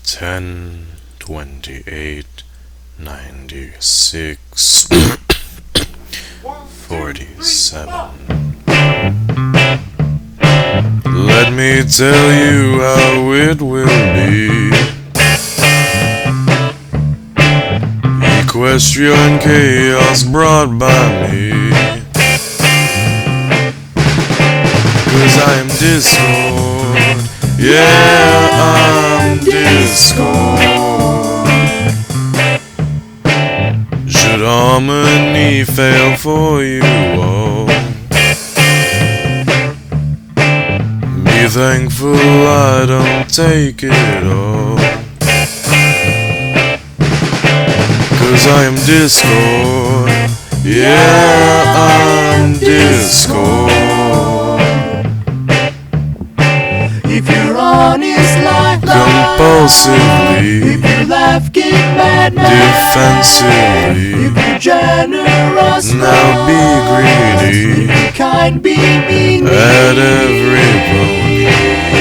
10/28/96 47. Let me tell you how it will be. Equestrian chaos brought by me. 'Cause I'm Discord. Yeah, I'm Discord. Should harmony fail for you all, be thankful I don't take it all. 'Cause I'm Discord. Yeah, I'm Discord. If you're honest like Compulsively, if you laugh, get mad, defensively, if you're generous, now be greedy, if you're kind, be mean, at every point.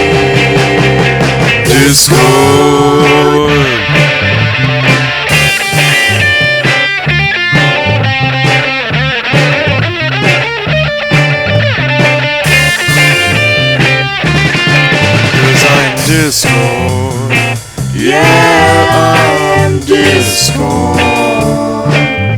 Discord. Discord. Yeah, I'm Discord.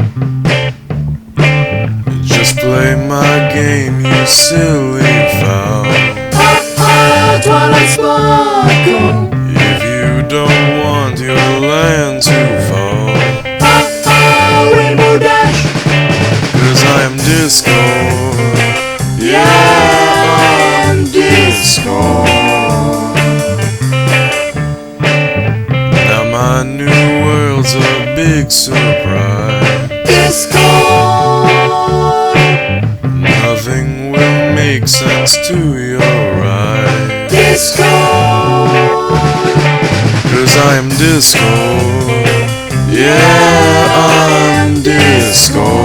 Just play my game, you silly fowl. Twilight Sparkle. If you don't want your land to fall, Rainbow Dash. 'cause I'm Discord. Yeah, I'm Discord. My new world's a big surprise. Discord. Nothing will make sense to your eyes. Discord. 'Cause I'm Discord. Yeah, I'm Discord.